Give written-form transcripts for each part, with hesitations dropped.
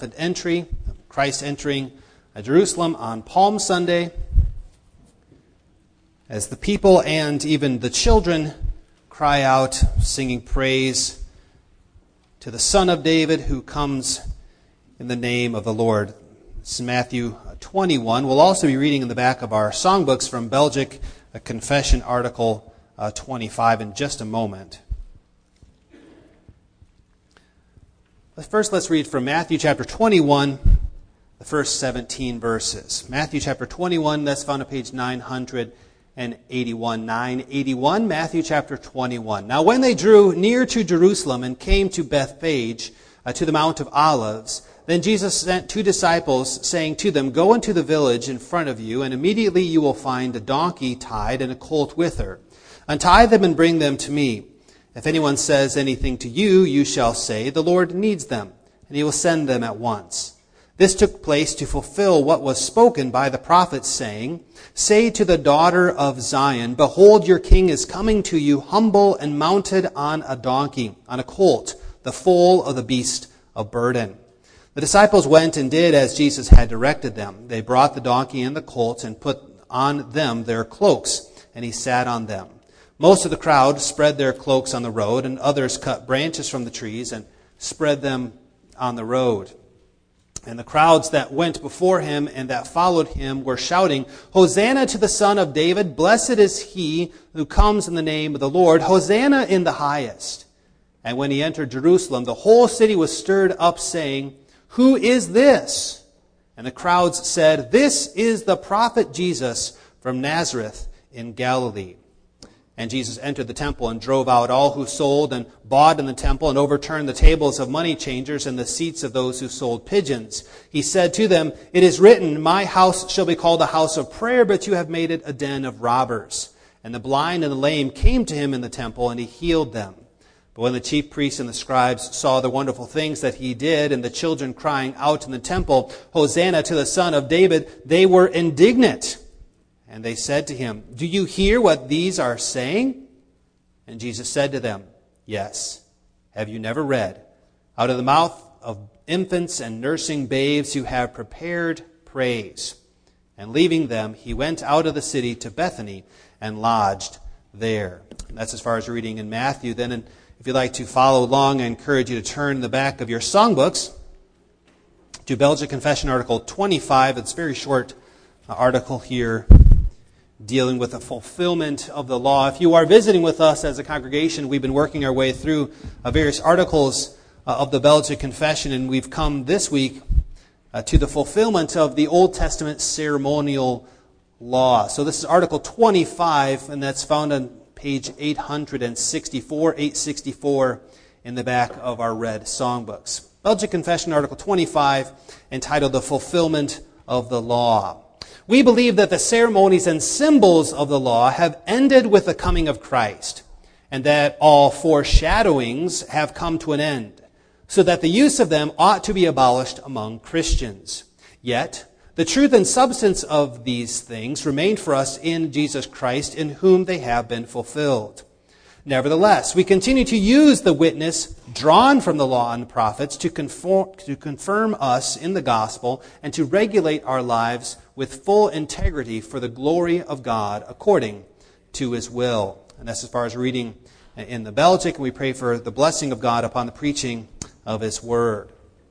entry, Christ entering Jerusalem on Palm Sunday, as the people and even the children cry out, singing praise to the Son of David who comes in the name of the Lord. This is Matthew 21. We'll also be reading in the back of our songbooks from Belgic, a Confession, Article 25 in just a moment. First, let's read from Matthew chapter 21, the first 17 verses. Matthew chapter 21, that's found on page 981. 981, Matthew chapter 21. Now when they drew near to Jerusalem and came to Bethphage, to the Mount of Olives, then Jesus sent 2 disciples, saying to them, Go into the village in front of you, and immediately you will find a donkey tied and a colt with her. Untie them and bring them to me. If anyone says anything to you, you shall say, The Lord needs them, and he will send them at once. This took place to fulfill what was spoken by the prophets, saying, Say to the daughter of Zion, Behold, your king is coming to you, humble and mounted on a donkey, on a colt, the foal of the beast of burden. The disciples went and did as Jesus had directed them. They brought the donkey and the colt and put on them their cloaks, and he sat on them. Most of the crowd spread their cloaks on the road, and others cut branches from the trees and spread them on the road. And the crowds that went before him and that followed him were shouting, Hosanna to the Son of David! Blessed is he who comes in the name of the Lord! Hosanna in the highest! And when he entered Jerusalem, the whole city was stirred up, saying, Who is this? And the crowds said, This is the prophet Jesus from Nazareth in Galilee. And Jesus entered the temple and drove out all who sold and bought in the temple and overturned the tables of money changers and the seats of those who sold pigeons. He said to them, It is written, My house shall be called a house of prayer, but you have made it a den of robbers. And the blind and the lame came to him in the temple, and he healed them. But when the chief priests and the scribes saw the wonderful things that he did, and the children crying out in the temple, Hosanna to the Son of David, they were indignant. And they said to him, Do you hear what these are saying? And Jesus said to them, Yes. Have you never read, Out of the mouth of infants and nursing babes you have prepared praise. And leaving them, he went out of the city to Bethany and lodged there. And that's as far as reading in Matthew. Then, if you'd like to follow along, I encourage you to turn in the back of your songbooks to Belgic Confession, Article 25. It's a very short article here, dealing with the fulfillment of the law. If you are visiting with us as a congregation, we've been working our way through various articles of the Belgic Confession, and we've come this week to the fulfillment of the Old Testament ceremonial law. So this is Article 25, and that's found on page 864 in the back of our red songbooks. Belgic Confession, Article 25, entitled The Fulfillment of the Law. We believe that the ceremonies and symbols of the law have ended with the coming of Christ, and that all foreshadowings have come to an end, so that the use of them ought to be abolished among Christians. Yet, the truth and substance of these things remain for us in Jesus Christ, in whom they have been fulfilled. Nevertheless, we continue to use the witness drawn from the law and the prophets to confirm us in the gospel and to regulate our lives with full integrity for the glory of God according to his will. And that's as far as reading in the Belgic, and we pray for the blessing of God upon the preaching of his word.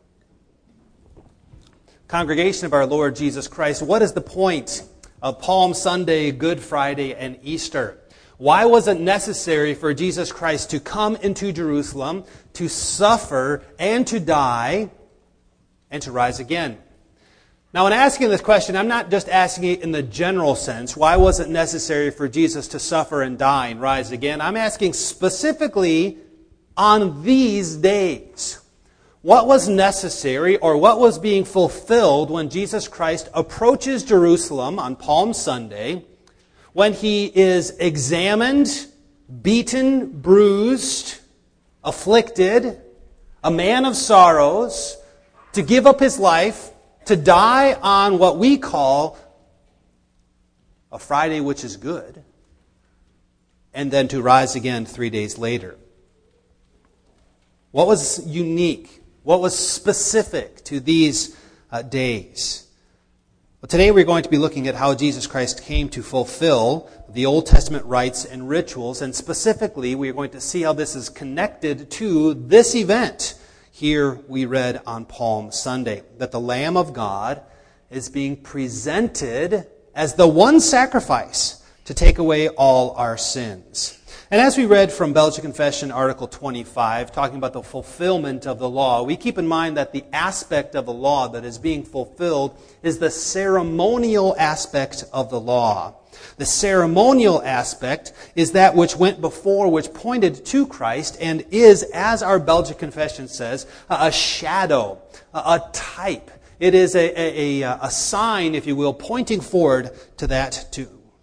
Congregation of our Lord Jesus Christ, what is the point of Palm Sunday, Good Friday, and Easter? Why was it necessary for Jesus Christ to come into Jerusalem, to suffer and to die and to rise again? Now, in asking this question, I'm not just asking it in the general sense. Why was it necessary for Jesus to suffer and die and rise again? I'm asking specifically on these days. What was necessary, or what was being fulfilled when Jesus Christ approaches Jerusalem on Palm Sunday, when he is examined, beaten, bruised, afflicted, a man of sorrows, to give up his life, to die on what we call a Friday, which is good, and then to rise again 3 days later? What was unique What was specific to these days? Well, today we're going to be looking at how Jesus Christ came to fulfill the Old Testament rites and rituals, and specifically we are going to see how this is connected to this event. Here we read on Palm Sunday that the Lamb of God is being presented as the one sacrifice to take away all our sins. And as we read from Belgian Confession, Article 25, talking about the fulfillment of the law, we keep in mind that the aspect of the law that is being fulfilled is the ceremonial aspect of the law. The ceremonial aspect is that which went before, which pointed to Christ, and is, as our Belgian Confession says, a shadow, a type. It is a sign, if you will, pointing forward to that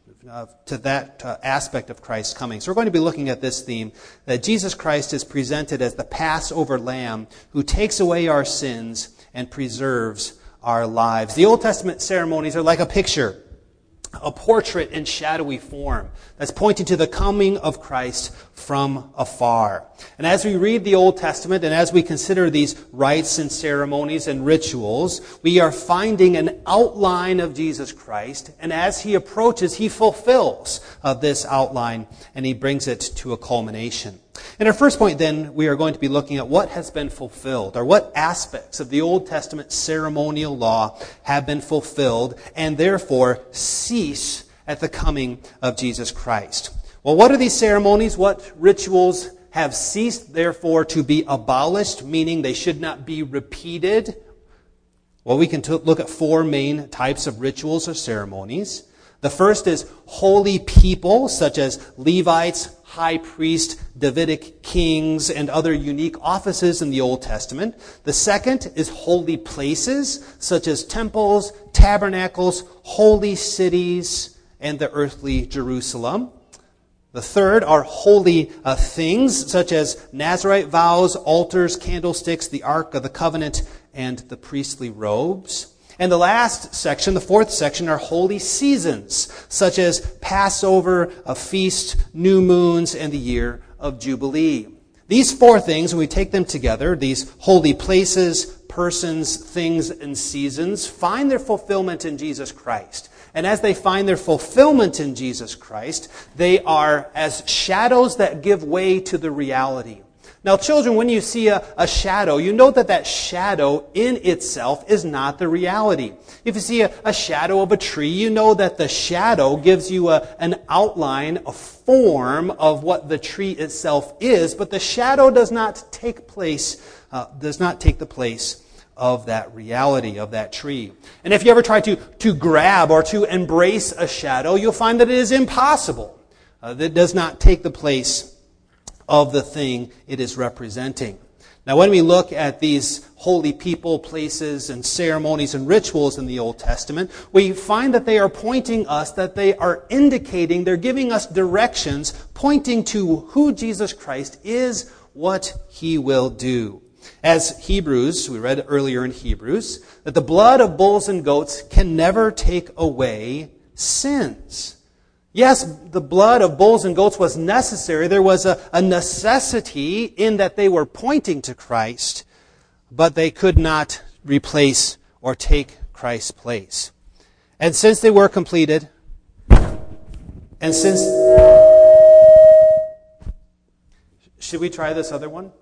aspect of Christ's coming. So we're going to be looking at this theme, that Jesus Christ is presented as the Passover Lamb who takes away our sins and preserves our lives. The Old Testament ceremonies are like a picture, a portrait in shadowy form that's pointing to the coming of Christ from afar. And as we read the Old Testament and as we consider these rites and ceremonies and rituals, we are finding an outline of Jesus Christ. And as he approaches, he fulfills this outline and he brings it to a culmination. In our first point, then, we are going to be looking at what has been fulfilled, or what aspects of the Old Testament ceremonial law have been fulfilled and therefore cease at the coming of Jesus Christ. Well, what are these ceremonies? What rituals have ceased, therefore, to be abolished, meaning they should not be repeated? Well, we can look at four main types of rituals or ceremonies. The first is holy people, such as Levites, high priest, Davidic kings, and other unique offices in the Old Testament. The second is holy places, such as temples, tabernacles, holy cities, and the earthly Jerusalem. The third are holy things, such as Nazirite vows, altars, candlesticks, the Ark of the Covenant, and the priestly robes. And the last section, the fourth section, are holy seasons, such as Passover, a feast, new moons, and the year of Jubilee. These four things, when we take them together, these holy places, persons, things, and seasons, find their fulfillment in Jesus Christ. And as they find their fulfillment in Jesus Christ, they are as shadows that give way to the reality. Now, children, when you see a shadow, you know that shadow in itself is not the reality. If you see a shadow of a tree, you know that the shadow gives you an outline, a form of what the tree itself is, but the shadow does not take the place of that reality, of that tree. And if you ever try to grab or to embrace a shadow, you'll find that it is impossible. That does not take the place of the thing it is representing. Now, when we look at these holy people, places, and ceremonies and rituals in the Old Testament, we find that they are pointing us, that they are indicating, they're giving us directions, pointing to who Jesus Christ is, what he will do. As Hebrews, we read earlier in Hebrews, that the blood of bulls and goats can never take away sins. Yes, the blood of bulls and goats was necessary. There was a necessity in that they were pointing to Christ, but they could not replace or take Christ's place. And since they were completed, and since... Should we try this other one?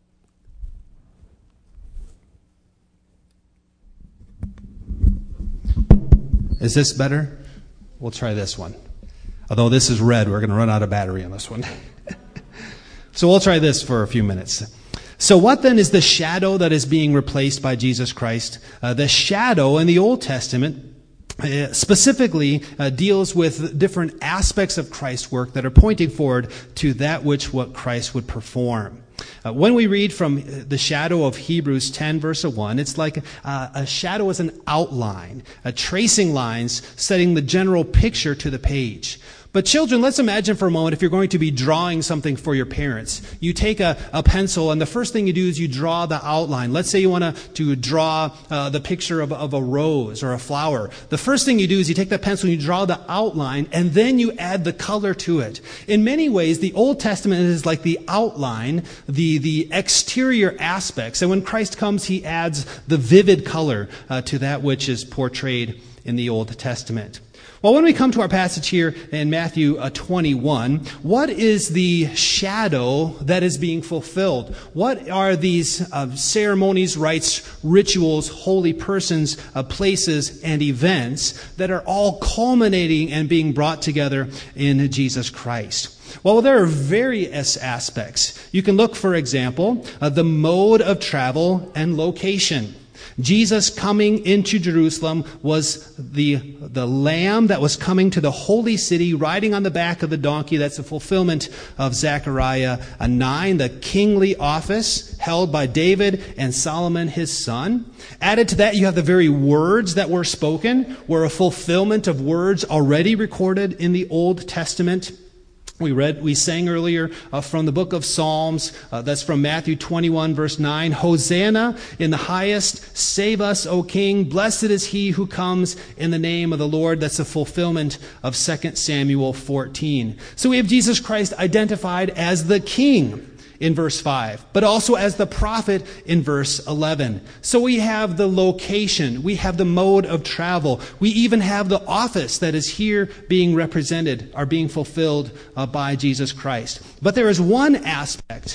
Is this better? We'll try this one. Although this is red, we're going to run out of battery on this one. So we'll try this for a few minutes. So what then is the shadow that is being replaced by Jesus Christ? The shadow in the Old Testament specifically deals with different aspects of Christ's work that are pointing forward to that what Christ would perform. When we read from the shadow of Hebrews 10, verse 1, it's like a shadow is an outline, tracing lines, setting the general picture to the page. But children, let's imagine for a moment if you're going to be drawing something for your parents. You take a pencil, and the first thing you do is you draw the outline. Let's say you want to draw the picture of a rose or a flower. The first thing you do is you take that pencil and you draw the outline, and then you add the color to it. In many ways, the Old Testament is like the outline, the exterior aspects. And when Christ comes, he adds the vivid color to that which is portrayed in the Old Testament. Well, when we come to our passage here in Matthew 21, what is the shadow that is being fulfilled? What are these ceremonies, rites, rituals, holy persons, places, and events that are all culminating and being brought together in Jesus Christ? Well, there are various aspects. You can look, for example, the mode of travel and location. Jesus coming into Jerusalem was the lamb that was coming to the holy city, riding on the back of the donkey. That's a fulfillment of Zechariah 9, the kingly office held by David and Solomon, his son. Added to that, you have the very words that were spoken, were a fulfillment of words already recorded in the Old Testament. We sang earlier from the book of Psalms, that's from Matthew 21, verse 9. Hosanna in the highest, save us, O King. Blessed is he who comes in the name of the Lord. That's a fulfillment of 2 Samuel 14. So we have Jesus Christ identified as the King in verse 5, but also as the prophet in verse 11. So we have the location, we have the mode of travel, we even have the office that is here being represented, are being fulfilled by Jesus Christ. But there is one aspect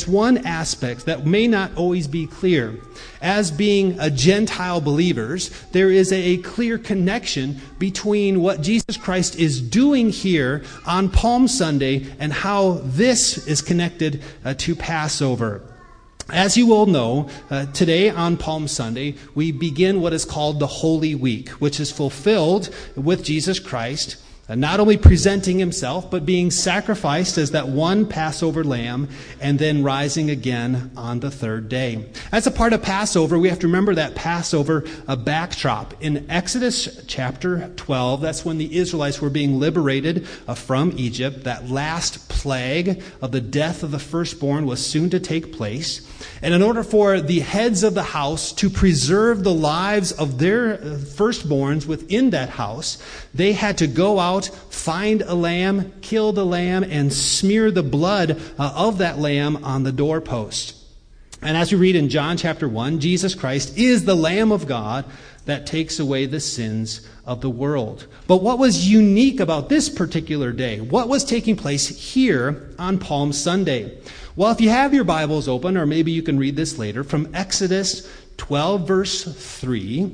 that may not always be clear. As being Gentile believers, there is a clear connection between what Jesus Christ is doing here on Palm Sunday and how this is connected to Passover. As you all know, today on Palm Sunday, we begin what is called the Holy Week, which is fulfilled with Jesus Christ, not only presenting himself, but being sacrificed as that one Passover lamb, and then rising again on the third day. As a part of Passover, we have to remember that Passover backdrop. In Exodus chapter 12, that's when the Israelites were being liberated from Egypt. That last plague of the death of the firstborn was soon to take place. And in order for the heads of the house to preserve the lives of their firstborns within that house, they had to go out, find a lamb, kill the lamb, and smear the blood of that lamb on the doorpost. And as we read in John chapter 1, Jesus Christ is the Lamb of God that takes away the sins of the world. But what was unique about this particular day? What was taking place here on Palm Sunday? Well, if you have your Bibles open, or maybe you can read this later, from Exodus 12 verse 3,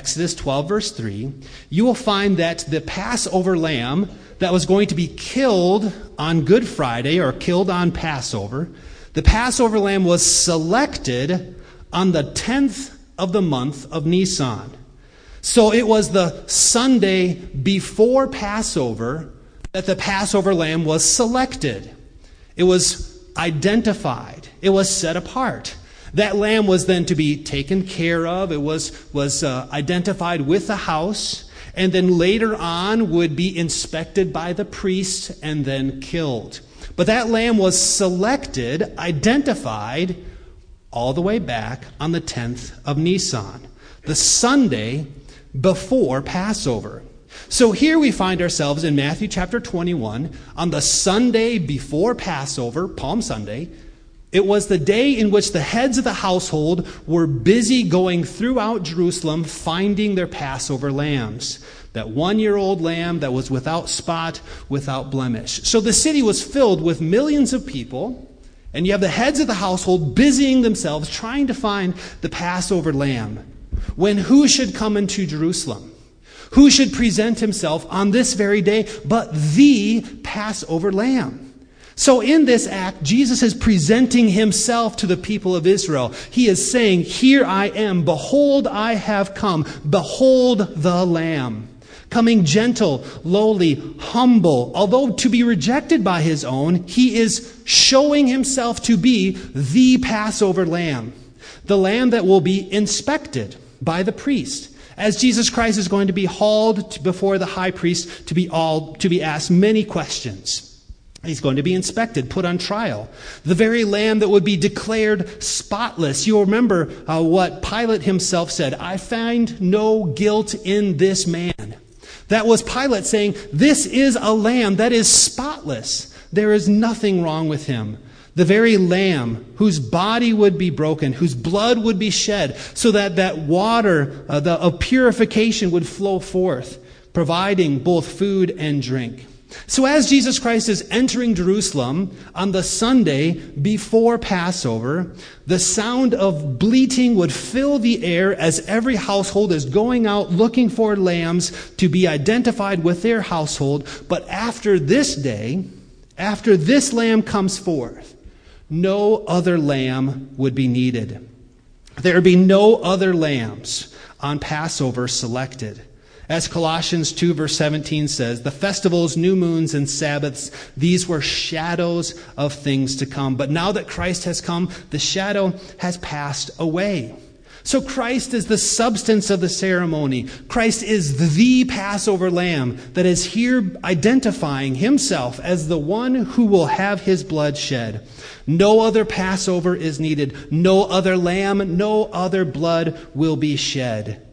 you will find that the Passover lamb that was going to be killed on Good Friday, or killed on Passover, the Passover lamb was selected on the 10th of the month of Nisan. So it was the Sunday before Passover that the Passover lamb was selected. It was identified. It was set apart. That lamb was then to be taken care of. It was identified with the house, and then later on would be inspected by the priest and then killed. But that lamb was selected, identified, all the way back on the 10th of Nisan, the Sunday before Passover. So here we find ourselves in Matthew chapter 21, on the Sunday before Passover, Palm Sunday. It was the day in which the heads of the household were busy going throughout Jerusalem finding their Passover lambs. That 1-year-old lamb that was without spot, without blemish. So the city was filled with millions of people, and you have the heads of the household busying themselves trying to find the Passover lamb. When who should come into Jerusalem? Who should present himself on this very day but the Passover lamb? So in this act, Jesus is presenting himself to the people of Israel. He is saying, "Here I am. Behold, I have come. Behold the Lamb." Coming gentle, lowly, humble. Although to be rejected by his own, he is showing himself to be the Passover lamb. The lamb that will be inspected by the priest. as Jesus Christ is going to be hauled before the high priest to be asked many questions. He's going to be inspected, put on trial. The very lamb that would be declared spotless. You'll remember what Pilate himself said, "I find no guilt in this man." That was Pilate saying, this is a lamb that is spotless. There is nothing wrong with him. The very lamb whose body would be broken, whose blood would be shed, so that that water of purification would flow forth, providing both food and drink. So as Jesus Christ is entering Jerusalem on the Sunday before Passover, the sound of bleating would fill the air as every household is going out looking for lambs to be identified with their household. But after this day, after this lamb comes forth, no other lamb would be needed. There would be no other lambs on Passover selected. As Colossians 2 verse 17 says, the festivals, new moons, and Sabbaths, these were shadows of things to come. But now that Christ has come, the shadow has passed away. So Christ is the substance of the ceremony. Christ is the Passover lamb that is here identifying himself as the one who will have his blood shed. No other Passover is needed. No other lamb, no other blood will be shed.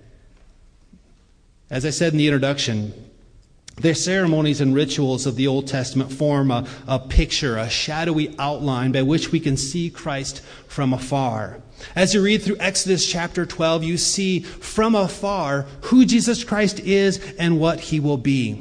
As I said in the introduction, the ceremonies and rituals of the Old Testament form a picture, a shadowy outline by which we can see Christ from afar. As you read through Exodus chapter 12, you see from afar who Jesus Christ is and what he will be.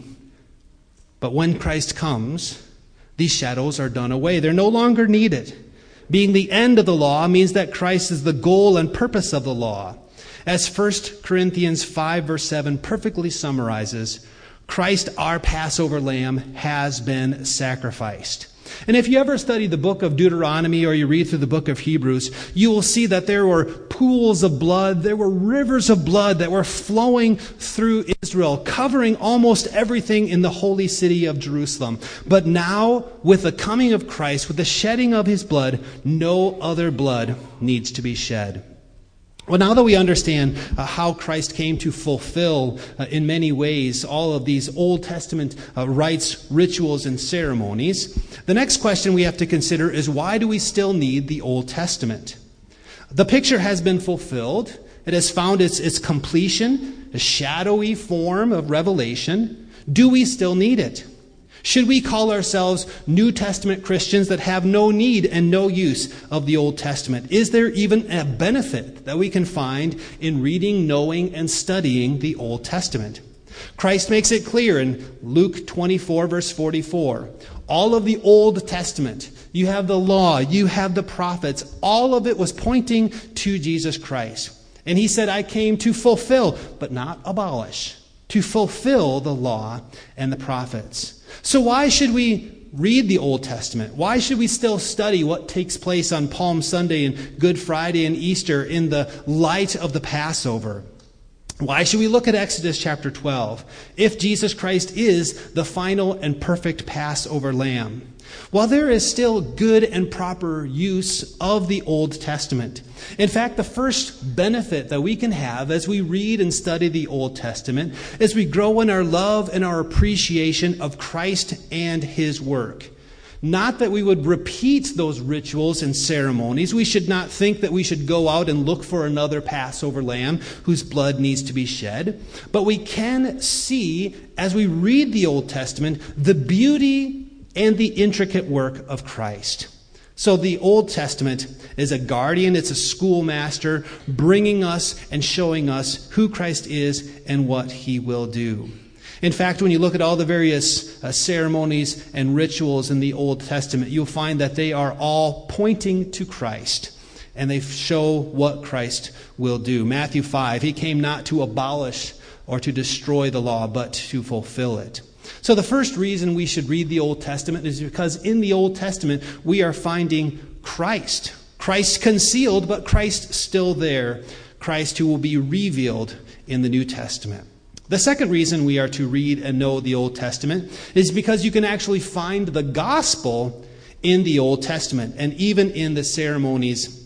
But when Christ comes, these shadows are done away. They're no longer needed. Being the end of the law means that Christ is the goal and purpose of the law. As 1 Corinthians 5 verse 7 perfectly summarizes, Christ, our Passover lamb, has been sacrificed. And if you ever study the book of Deuteronomy or you read through the book of Hebrews, you will see that there were pools of blood, there were rivers of blood that were flowing through Israel, covering almost everything in the holy city of Jerusalem. But now, with the coming of Christ, with the shedding of his blood, no other blood needs to be shed. Well, now that we understand how Christ came to fulfill, in many ways, all of these Old Testament rites, rituals, and ceremonies, the next question we have to consider is, why do we still need the Old Testament? The picture has been fulfilled. It has found its completion, a shadowy form of revelation. Do we still need it? Should we call ourselves New Testament Christians that have no need and no use of the Old Testament? Is there even a benefit that we can find in reading, knowing, and studying the Old Testament? Christ makes it clear in Luke 24, verse 44. All of the Old Testament, you have the law, you have the prophets, all of it was pointing to Jesus Christ. And he said, I came to fulfill, but not abolish, to fulfill the law and the prophets. So why should we read the Old Testament? Why should we still study what takes place on Palm Sunday and Good Friday and Easter in the light of the Passover? Why should we look at Exodus chapter 12 if Jesus Christ is the final and perfect Passover lamb? Well, there is still good and proper use of the Old Testament. In fact, the first benefit that we can have as we read and study the Old Testament is we grow in our love and our appreciation of Christ and his work. Not that we would repeat those rituals and ceremonies. We should not think that we should go out and look for another Passover lamb whose blood needs to be shed. But we can see, as we read the Old Testament, the beauty and the intricate work of Christ. So the Old Testament is a guardian, it's a schoolmaster, bringing us and showing us who Christ is and what he will do. In fact, when you look at all the various ceremonies and rituals in the Old Testament, you'll find that they are all pointing to Christ, and they show what Christ will do. Matthew 5, he came not to abolish or to destroy the law, but to fulfill it. So the first reason we should read the Old Testament is because in the Old Testament we are finding Christ. Christ concealed, but Christ still there. Christ who will be revealed in the New Testament. The second reason we are to read and know the Old Testament is because you can actually find the gospel in the Old Testament and even in the ceremonies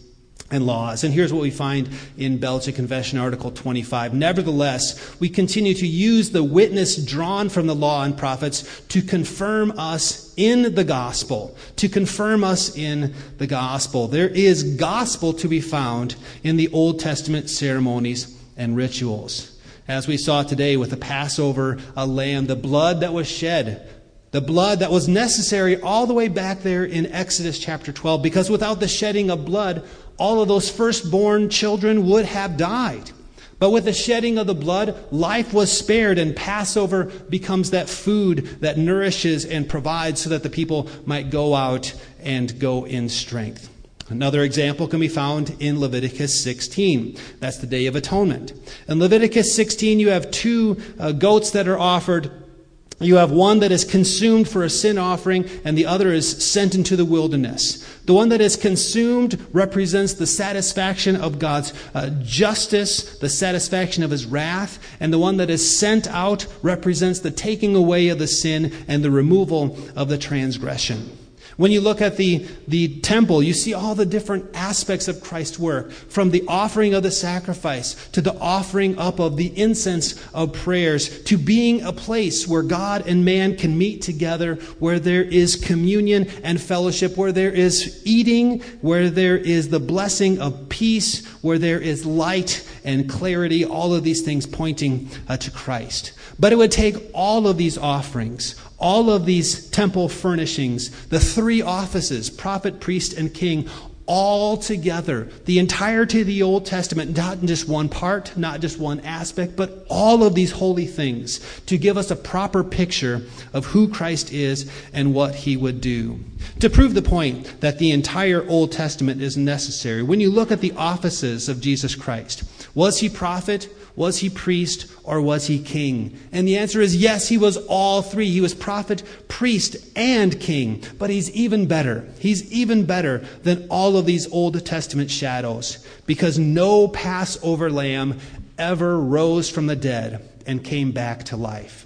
and laws. And here's what we find in Belgic Confession, Article 25. Nevertheless, we continue to use the witness drawn from the law and prophets to confirm us in the gospel. To confirm us in the gospel. There is gospel to be found in the Old Testament ceremonies and rituals. As we saw today with the Passover lamb, the blood that was shed, the blood that was necessary all the way back there in Exodus chapter 12, because without the shedding of blood, all of those firstborn children would have died. But with the shedding of the blood, life was spared, and Passover becomes that food that nourishes and provides so that the people might go out and go in strength. Another example can be found in Leviticus 16. That's the Day of Atonement. In Leviticus 16, you have two goats that are offered. You have one that is consumed for a sin offering, and the other is sent into the wilderness. The one that is consumed represents the satisfaction of God's justice, the satisfaction of his wrath, and the one that is sent out represents the taking away of the sin and the removal of the transgression. When you look at the temple, you see all the different aspects of Christ's work, from the offering of the sacrifice to the offering up of the incense of prayers, to being a place where God and man can meet together, where there is communion and fellowship, where there is eating, where there is the blessing of peace, where there is light and clarity, all of these things pointing to Christ. But it would take all of these offerings, all of these temple furnishings, the three offices, prophet, priest, and king, all together, the entirety of the Old Testament, not in just one part, not just one aspect, but all of these holy things to give us a proper picture of who Christ is and what he would do. To prove the point that the entire Old Testament is necessary, when you look at the offices of Jesus Christ, was he prophet? Was he priest, or was he king? And the answer is yes, he was all three. He was prophet, priest, and king. But he's even better. He's even better than all of these Old Testament shadows, because no Passover lamb ever rose from the dead and came back to life.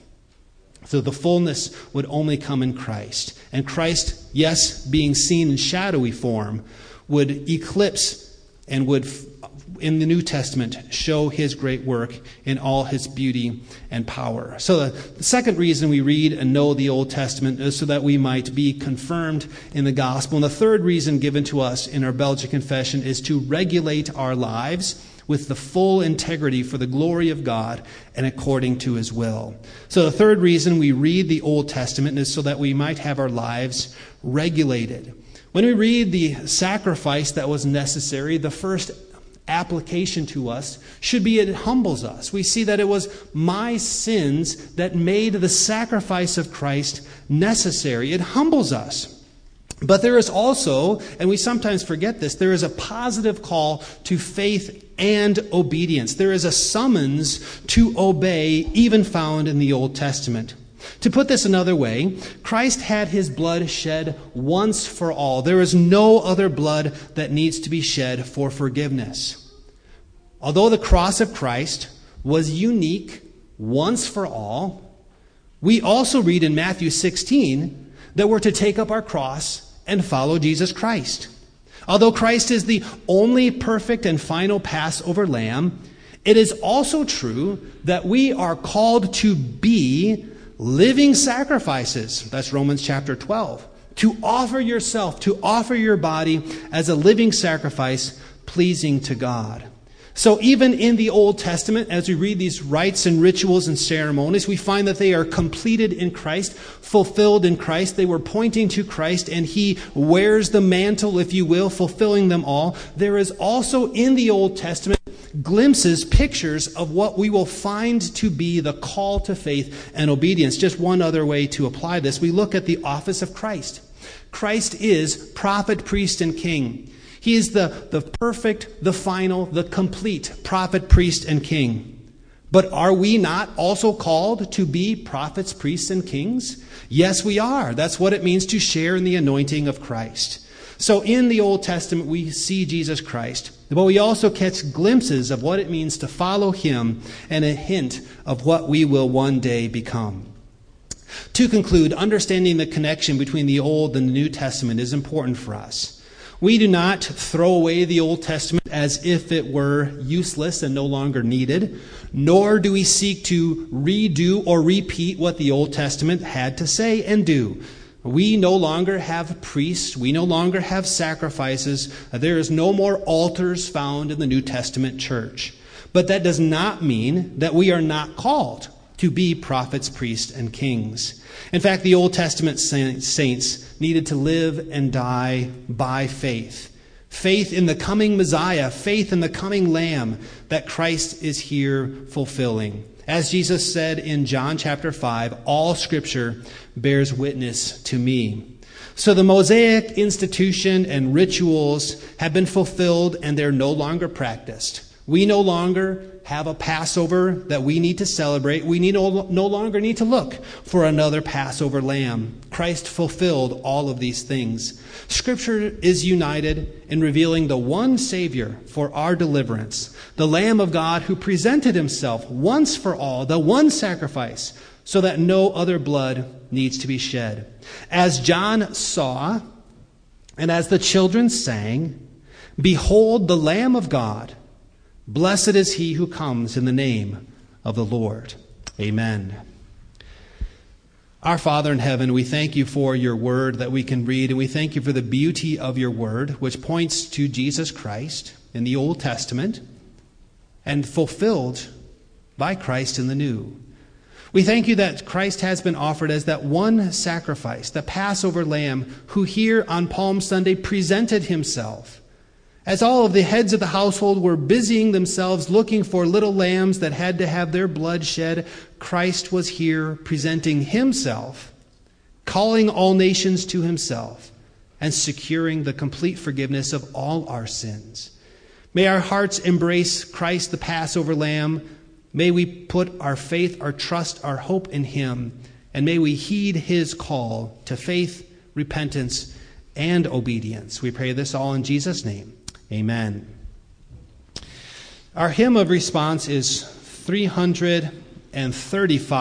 So the fullness would only come in Christ. And Christ, yes, being seen in shadowy form, would eclipse and would, in the New Testament, show his great work in all his beauty and power. So the second reason we read and know the Old Testament is so that we might be confirmed in the gospel. And the third reason given to us in our Belgic Confession is to regulate our lives with the full integrity for the glory of God and according to his will. So the third reason we read the Old Testament is so that we might have our lives regulated. When we read the sacrifice that was necessary, the first application to us should be it humbles us. We see that it was my sins that made the sacrifice of Christ necessary. It humbles us. But there is also, and we sometimes forget this, there is a positive call to faith and obedience. There is a summons to obey, even found in the Old Testament. To put this another way, Christ had his blood shed once for all. There is no other blood that needs to be shed for forgiveness. Although the cross of Christ was unique once for all, we also read in Matthew 16 that we're to take up our cross and follow Jesus Christ. Although Christ is the only perfect and final Passover lamb, it is also true that we are called to be living sacrifices. That's Romans chapter 12. To offer yourself, to offer your body as a living sacrifice pleasing to God. So even in the Old Testament, as we read these rites and rituals and ceremonies, we find that they are completed in Christ, fulfilled in Christ. They were pointing to Christ, and he wears the mantle, if you will, fulfilling them all. There is also in the Old Testament glimpses, pictures of what we will find to be the call to faith and obedience. Just one other way to apply this, we look at the office of Christ. Christ is prophet, priest, and king. He is the perfect, the final, the complete prophet, priest, and king. But are we not also called to be prophets, priests, and kings? Yes, we are. That's what it means to share in the anointing of Christ. So in the Old Testament, we see Jesus Christ, but we also catch glimpses of what it means to follow him and a hint of what we will one day become. To conclude, understanding the connection between the Old and the New Testament is important for us. We do not throw away the Old Testament as if it were useless and no longer needed, nor do we seek to redo or repeat what the Old Testament had to say and do. We no longer have priests. We no longer have sacrifices. There is no more altars found in the New Testament church. But that does not mean that we are not called to be prophets, priests, and kings. In fact, the Old Testament saints needed to live and die by faith. Faith in the coming Messiah, faith in the coming Lamb that Christ is here fulfilling. As Jesus said in John chapter 5, all Scripture bears witness to me. So the Mosaic institution and rituals have been fulfilled and they're no longer practiced. We no longer have a Passover that we need to celebrate. We no longer need to look for another Passover lamb. Christ fulfilled all of these things. Scripture is united in revealing the one Savior for our deliverance, the Lamb of God who presented himself once for all, the one sacrifice, so that no other blood needs to be shed. As John saw, and as the children sang, "Behold the Lamb of God, blessed is he who comes in the name of the Lord." Amen. Our Father in heaven, we thank you for your word that we can read, and we thank you for the beauty of your word, which points to Jesus Christ in the Old Testament and fulfilled by Christ in the New. We thank you that Christ has been offered as that one sacrifice, the Passover lamb, who here on Palm Sunday presented himself. As all of the heads of the household were busying themselves looking for little lambs that had to have their blood shed, Christ was here presenting himself, calling all nations to himself, and securing the complete forgiveness of all our sins. May our hearts embrace Christ, the Passover lamb. May we put our faith, our trust, our hope in him, and may we heed his call to faith, repentance, and obedience. We pray this all in Jesus' name. Amen. Our hymn of response is 335.